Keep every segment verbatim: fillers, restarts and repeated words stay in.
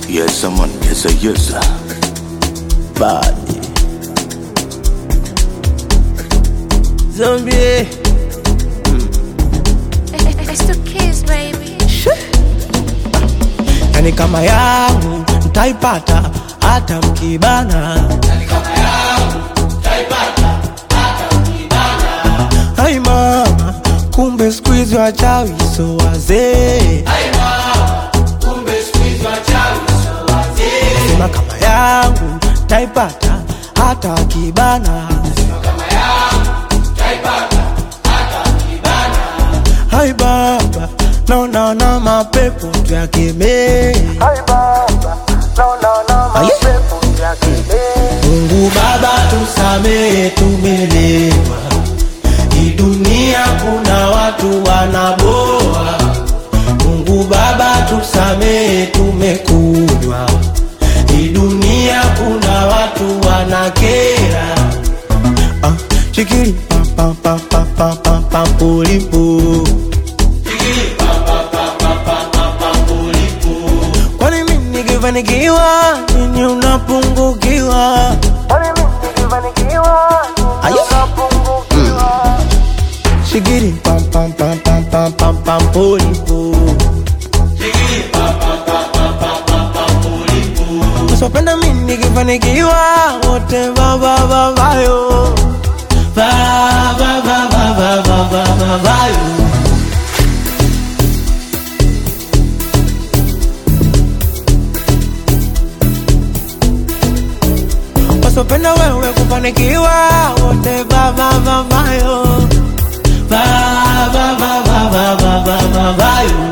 Yes, someone, yes, a yes, sir. Body. Zombie. It's the kids, baby. Yani kama yangu mtaipata hata mkibana. Yani kama yangu mtaipata hata mkibana. Hai mama, kumbe squeeze wachawi so wazee. Hai mama, kumbe squeeze wachawi so wazee. Sema kama yangu mtaipata hata kibana. Sema kama yangu mtaipata hata kibana. Hai baba, no no no mapepo tuyakemee. Hai baba, no no no mapepo tuyakemee. Mungu Baba tusamehe tumelewa. Hii dunia kuna watu wanaboa. Mungu Baba tusamehe tumekunywa. Hii dunia kuna watu wanakera. Ah, chikiri pa pa pa pa pa pa pa pulipu. Nikifanikiwa nini unapungukiwa? Kwani mimi nikifanikiwa nini unapungukiwa? Shigiri pam pam pam pam pam pam pam polipo. Shigiri pam pam pam pam pam pam pam polipo. Usipenda mimi nikifanikiwa wote baba baba yo. Baba baba baba baba baba yo. Wasopenda wewe kufanikiwa wote baba baba yo. Baba baba baba baba baba yo.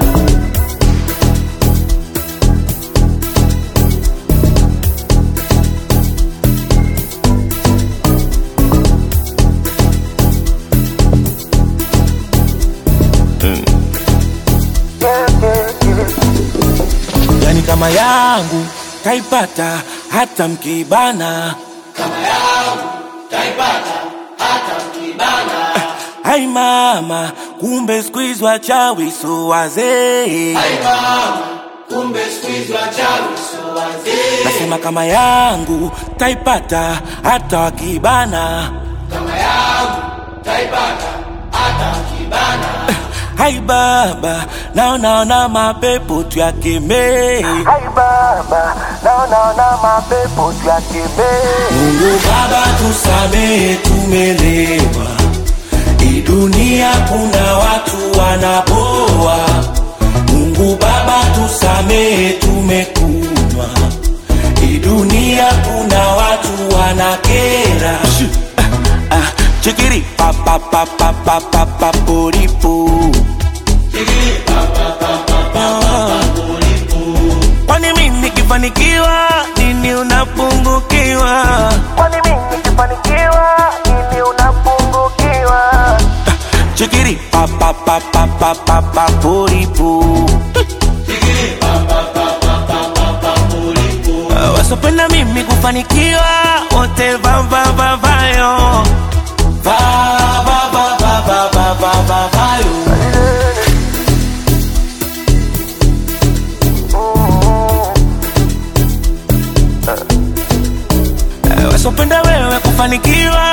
Yani kama yangu taipata hata mkibana. Kama yangu taipata hata mkibana. Hai mama, kumbe squeeze wachawi so wazee. Hai mama, kumbe squeeze wachawi so wazee. Nasema kama yangu taipata hata wakibana. Kama yangu taipata hata wakibana. Hai baba, naona naona mapepo tuyakemee. Hai baba, naona naona mapepo tuyakemee. Mungu Baba tusamehe tumelewa. Hii dunia kuna watu wanaboa. Mungu Baba tusamehe tumekunywa. Hii dunia kuna watu wanakera. Ah, ah, chikiri pa pa pa pa pa pa pa poripo. Kwani mimi nikifanikiwa nini unapungukiwa? Kwani mimi nikifanikiwa nini unapungukiwa? Chikiri pa pa pa pa pa pa pa poripo. Chikiri pa pa pa pa pa pa pa poripo. Wasopenda mimi kufanikiwa wote va va va va yo. Va va va va va va va va va yo. Wasopenda wewe kufanikiwa